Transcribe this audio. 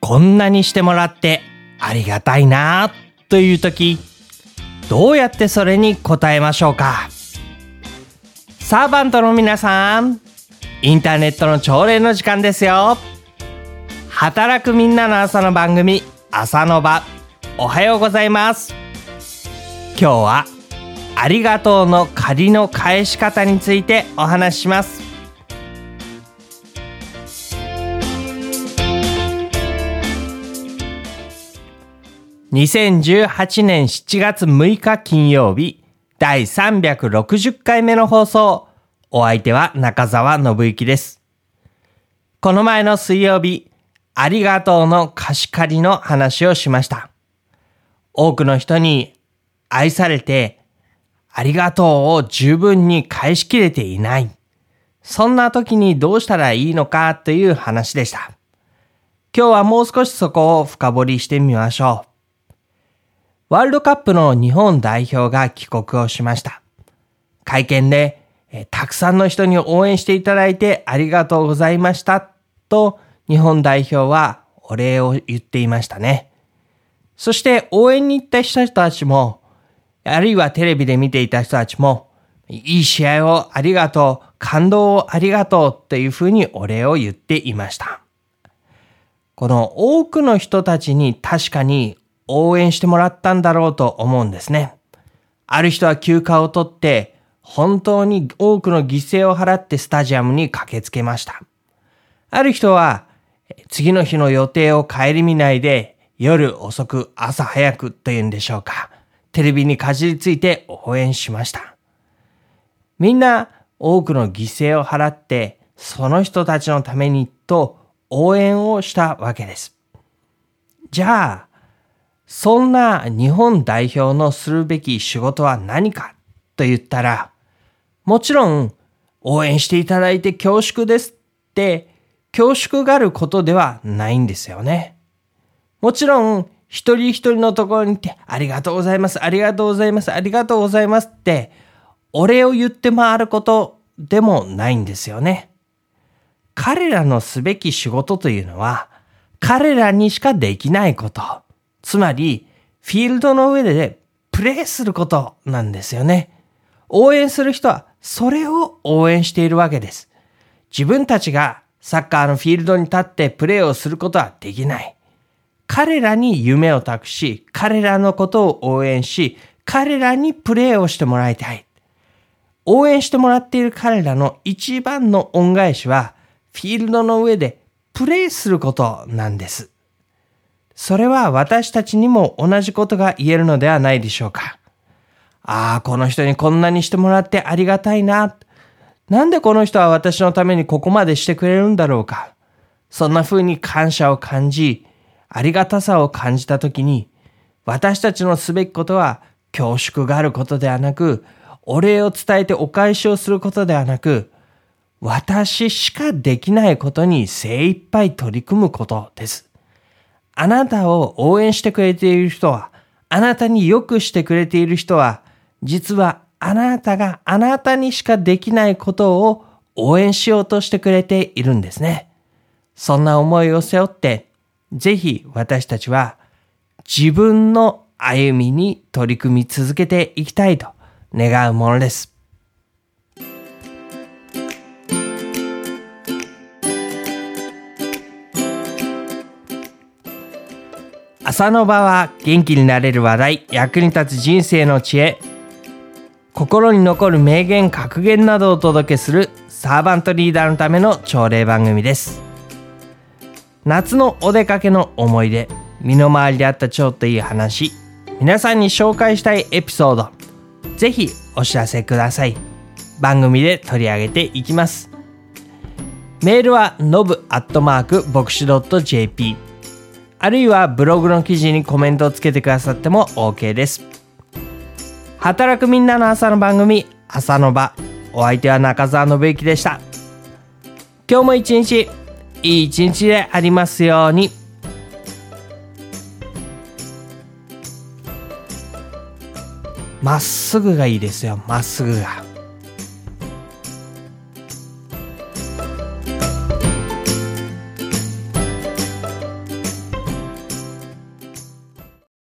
こんなにしてもらってありがたいなという時、どうやってそれに応えましょうか。サーバントの皆さん、インターネットの朝礼の時間ですよ。働くみんなの朝の番組、朝の場、おはようございます。今日はありがとうの借りの返し方についてお話しします。2018年7月6日金曜日、第360回目の放送。お相手は中澤信之です。この前の水曜日、ありがとうの貸し借りの話をしました。多くの人に愛されて、ありがとうを十分に返しきれていない。そんな時にどうしたらいいのかという話でした。今日はもう少しそこを深掘りしてみましょう。ワールドカップの日本代表が帰国をしました。会見で、たくさんの人に応援していただいてありがとうございましたと日本代表はお礼を言っていましたね。そして応援に行った人たちも、あるいはテレビで見ていた人たちも、いい試合をありがとう、感動をありがとうというふうにお礼を言っていました。この多くの人たちに確かに応援してもらったんだろうと思うんですね。ある人は休暇を取って本当に多くの犠牲を払ってスタジアムに駆けつけました。ある人は次の日の予定を顧みないで夜遅く朝早くというんでしょうか。テレビにかじりついて応援しました。みんな多くの犠牲を払ってその人たちのためにと応援をしたわけです。じゃあ、そんな日本代表のするべき仕事は何かと言ったら、もちろん応援していただいて恐縮ですって恐縮があることではないんですよね。もちろん一人一人のところに行ってありがとうございます、ありがとうございます、ありがとうございますってお礼を言って回ることでもないんですよね。彼らのすべき仕事というのは彼らにしかできないこと。つまり、フィールドの上でプレーすることなんですよね。応援する人はそれを応援しているわけです。自分たちがサッカーのフィールドに立ってプレーをすることはできない。彼らに夢を託し、彼らのことを応援し、彼らにプレーをしてもらいたい。応援してもらっている彼らの一番の恩返しは、フィールドの上でプレーすることなんです。それは私たちにも同じことが言えるのではないでしょうか。この人にこんなにしてもらってありがたいな。なんでこの人は私のためにここまでしてくれるんだろうか。そんな風に感謝を感じ、ありがたさを感じたときに、私たちのすべきことは恐縮があることではなく、お礼を伝えてお返しをすることではなく、私しかできないことに精一杯取り組むことです。あなたを応援してくれている人は、あなたによくしてくれている人は、実はあなたがあなたにしかできないことを応援しようとしてくれているんですね。そんな思いを背負って、ぜひ私たちは自分の歩みに取り組み続けていきたいと願うものです。朝の場は元気になれる話題、役に立つ人生の知恵、心に残る名言格言などをお届けするサーバントリーダーのための朝礼番組です。夏のお出かけの思い出、身の回りであったちょっといい話、皆さんに紹介したいエピソード、ぜひお知らせください。番組で取り上げていきます。メールはnob@boxu.jp、あるいはブログの記事にコメントをつけてくださっても OK です。働くみんなの朝の番組、朝の場。お相手は中澤信之でした。今日も一日、いい一日でありますように。まっすぐがいいですよ、まっすぐが。